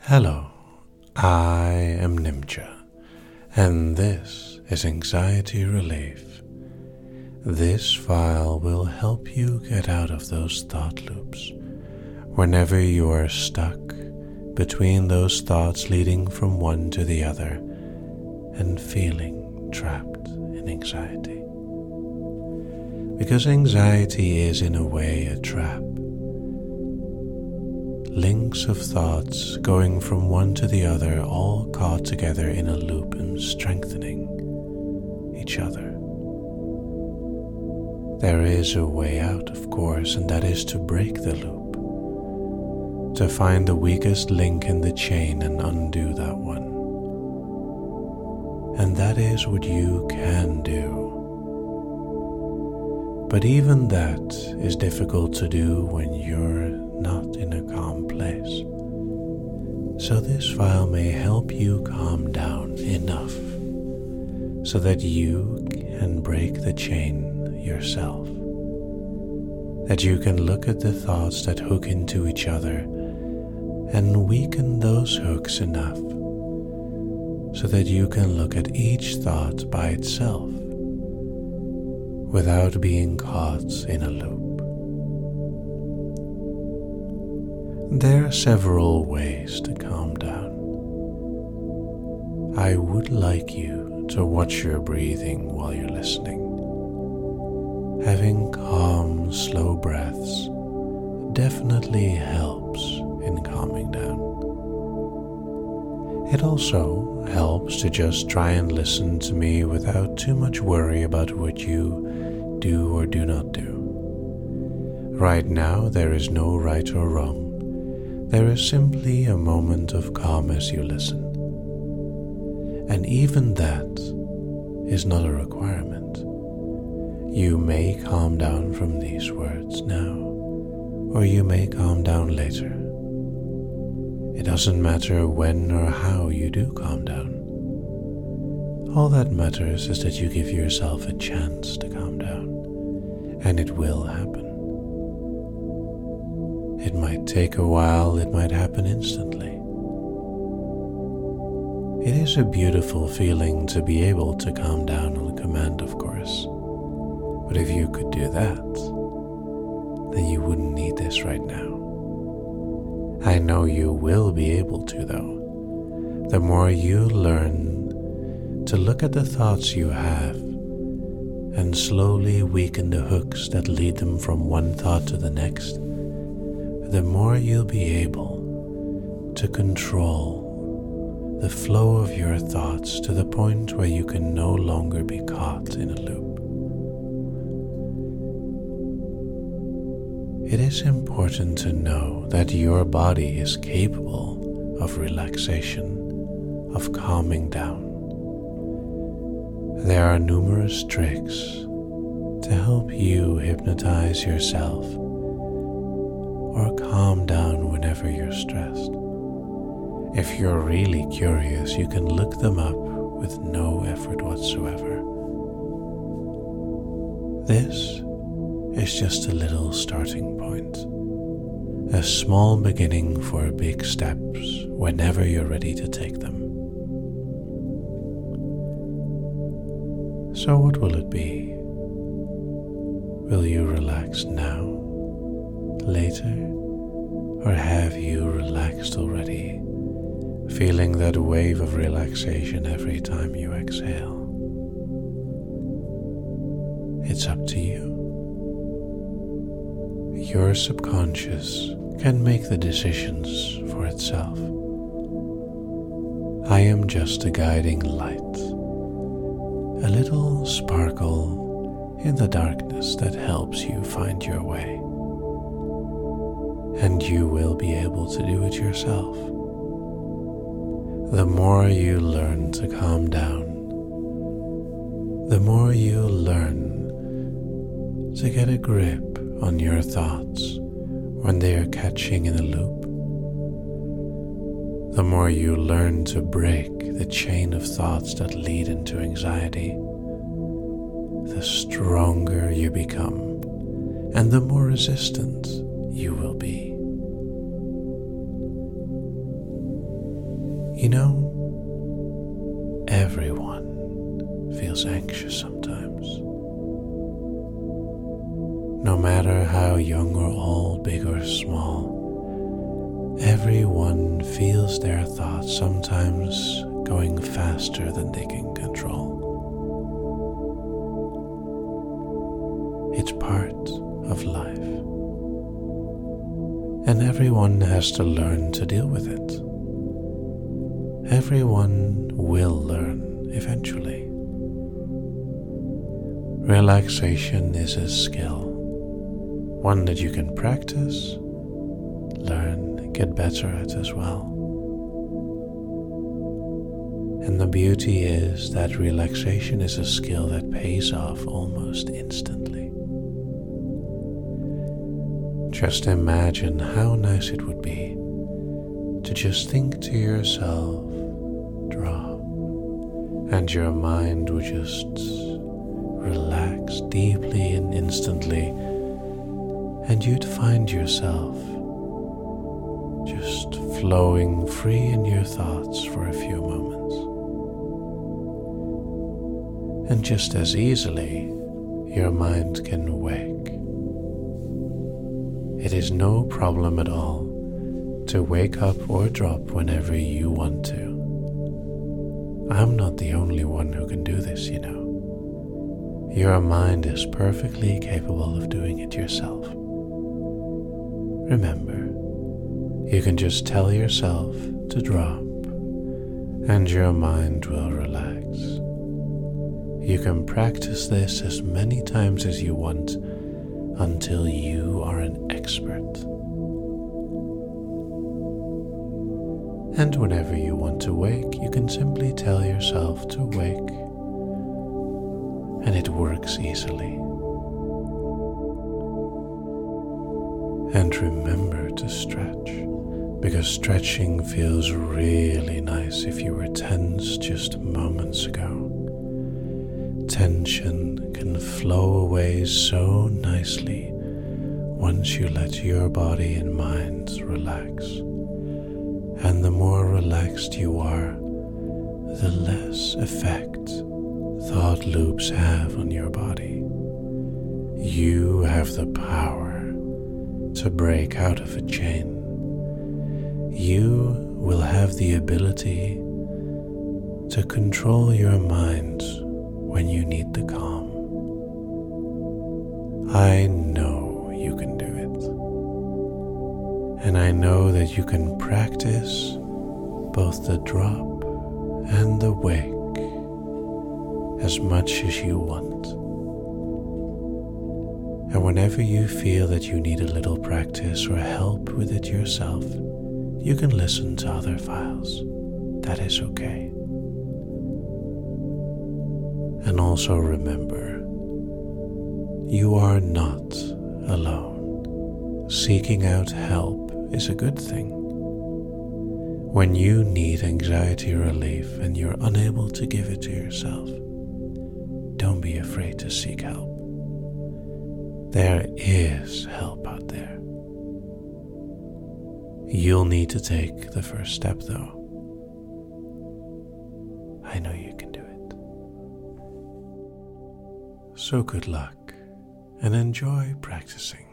Hello, I am Nimcha, and this is Anxiety Relief. This file will help you get out of those thought loops whenever you are stuck between those thoughts leading from one to the other and feeling trapped in anxiety. Because anxiety is in a way a trap. Links of thoughts going from one to the other, all caught together in a loop and strengthening each other. There is a way out, of course, and that is to break the loop, to find the weakest link in the chain and undo that one. And that is what you can do. But even that is difficult to do when you're not in a calm place. So this file may help you calm down enough so that you can break the chain yourself. That you can look at the thoughts that hook into each other and weaken those hooks enough so that you can look at each thought by itself without being caught in a loop. There are several ways to calm down. I would like you to watch your breathing while you're listening. Having calm, slow breaths definitely helps in calming down. It also helps to just try and listen to me without too much worry about what you do or do not do. Right now, there is no right or wrong. There is simply a moment of calm as you listen. And even that is not a requirement. You may calm down from these words now, or you may calm down later. It doesn't matter when or how you do calm down. All that matters is that you give yourself a chance to calm down, and it will happen. It might take a while, it might happen instantly. It is a beautiful feeling to be able to calm down on command, of course. But if you could do that, then you wouldn't need this right now. I know you will be able to, though. The more you learn to look at the thoughts you have and slowly weaken the hooks that lead them from one thought to the next, the more you'll be able to control the flow of your thoughts to the point where you can no longer be caught in a loop. It is important to know that your body is capable of relaxation, of calming down. There are numerous tricks to help you hypnotize yourself or calm down whenever you're stressed. If you're really curious, you can look them up with no effort whatsoever. This is just a little starting point, a small beginning for big steps whenever you're ready to take them. So what will it be? Will you relax now, later, or have you relaxed already, feeling that wave of relaxation every time you exhale? It's up to you. Your subconscious can make the decisions for itself. I am just a guiding light, a little sparkle in the darkness that helps you find your way. And you will be able to do it yourself. The more you learn to calm down, the more you learn to get a grip on your thoughts when they are catching in a loop. The more you learn to break the chain of thoughts that lead into anxiety, the stronger you become and the more resistant you will be. You know, everyone feels anxious sometimes. No matter how young or old, big or small, everyone feels their thoughts sometimes going faster than they can control. It's part of life, and everyone has to learn to deal with it. Everyone will learn eventually. Relaxation is a skill, one that you can practice, learn, get better at as well. And the beauty is that relaxation is a skill that pays off almost instantly. Just imagine how nice it would be to just think to yourself, drop, and your mind would just relax deeply and instantly, and you'd find yourself just flowing free in your thoughts for a few moments. And just as easily, your mind can wake. It is no problem at all to wake up or drop whenever you want to. I'm not the only one who can do this, you know. Your mind is perfectly capable of doing it yourself. Remember, you can just tell yourself to drop, and your mind will relax. You can practice this as many times as you want until you are an expert. And whenever you want to wake, you can simply tell yourself to wake, and it works easily. And remember to stretch, because stretching feels really nice if you were tense just moments ago. Tension can flow away so nicely once you let your body and mind relax. And the more relaxed you are, the less effect thought loops have on your body. You have the power to break out of a chain. You will have the ability to control your mind when you need the calm. I know you can do it. And I know that you can practice both the drop and the wake as much as you want. And whenever you feel that you need a little practice or help with it yourself, you can listen to other files. That is okay. And also remember, you are not alone. Seeking out help is a good thing. When you need anxiety relief and you're unable to give it to yourself, don't be afraid to seek help. There is help out there. You'll need to take the first step, though. I know you can do it. So good luck and enjoy practicing.